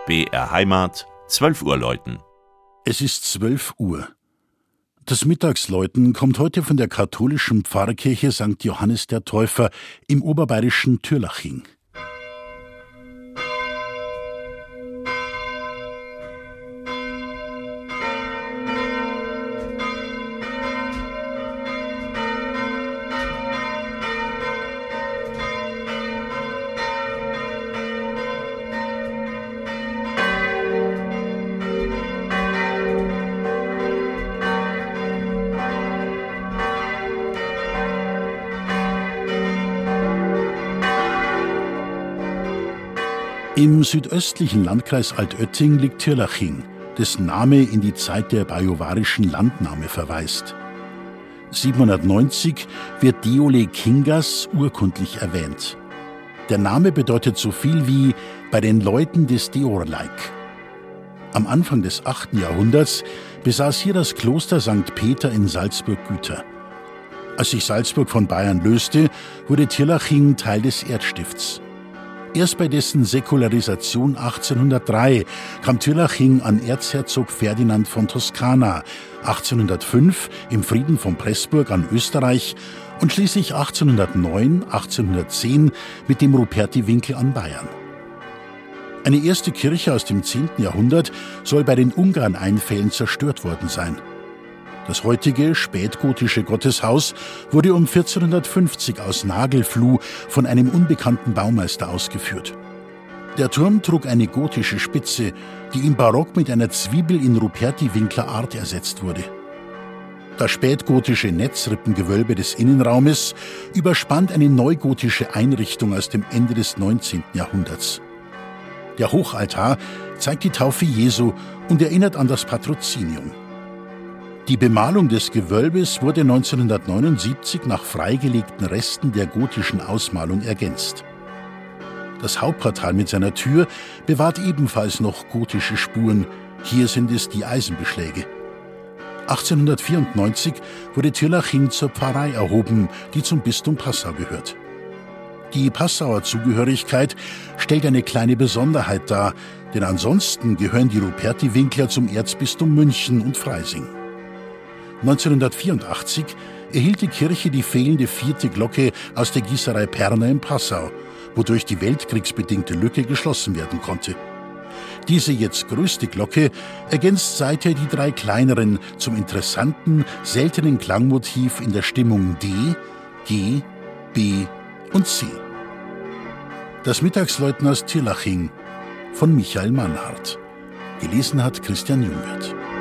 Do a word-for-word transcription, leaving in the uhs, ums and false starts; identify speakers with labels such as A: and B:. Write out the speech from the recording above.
A: B R Heimat, zwölf Uhr läuten.
B: Es ist zwölf Uhr. Das Mittagsläuten kommt heute von der katholischen Pfarrkirche Sankt Johannes der Täufer im oberbayerischen Türlaching. Im südöstlichen Landkreis Altötting liegt Türlaching, dessen Name in die Zeit der bajuwarischen Landnahme verweist. siebenhundertneunzig wird Deole Kingas urkundlich erwähnt. Der Name bedeutet so viel wie bei den Leuten des Deorleik. Am Anfang des achten Jahrhunderts besaß hier das Kloster Sankt Peter in Salzburg Güter. Als sich Salzburg von Bayern löste, wurde Türlaching Teil des Erzstifts. Erst bei dessen Säkularisation achtzehnhundertdrei kam Türlaching an Erzherzog Ferdinand von Toskana, achtzehnhundertfünf im Frieden von Pressburg an Österreich und schließlich achtzehnhundertneun, achtzehnhundertzehn mit dem Rupertiwinkel an Bayern. Eine erste Kirche aus dem zehnten Jahrhundert soll bei den Ungarneinfällen zerstört worden sein. Das heutige spätgotische Gotteshaus wurde um vierzehnhundertfünfzig aus Nagelfluh von einem unbekannten Baumeister ausgeführt. Der Turm trug eine gotische Spitze, die im Barock mit einer Zwiebel in Rupertiwinkler Art ersetzt wurde. Das spätgotische Netzrippengewölbe des Innenraumes überspannt eine neugotische Einrichtung aus dem Ende des neunzehnten Jahrhunderts. Der Hochaltar zeigt die Taufe Jesu und erinnert an das Patrozinium. Die Bemalung des Gewölbes wurde neunzehnhundertneunundsiebzig nach freigelegten Resten der gotischen Ausmalung ergänzt. Das Hauptportal mit seiner Tür bewahrt ebenfalls noch gotische Spuren, hier sind es die Eisenbeschläge. achtzehnhundertvierundneunzig wurde Türlaching zur Pfarrei erhoben, die zum Bistum Passau gehört. Die Passauer Zugehörigkeit stellt eine kleine Besonderheit dar, denn ansonsten gehören die Rupertiwinkler zum Erzbistum München und Freising. neunzehnhundertvierundachtzig erhielt die Kirche die fehlende vierte Glocke aus der Gießerei Perner in Passau, wodurch die weltkriegsbedingte Lücke geschlossen werden konnte. Diese jetzt größte Glocke ergänzt seither die drei kleineren zum interessanten, seltenen Klangmotiv in der Stimmung D, G, B und C. Das Mittagsläuten aus Türlaching von Michael Mannhardt. Gelesen hat Christian Jungwirth.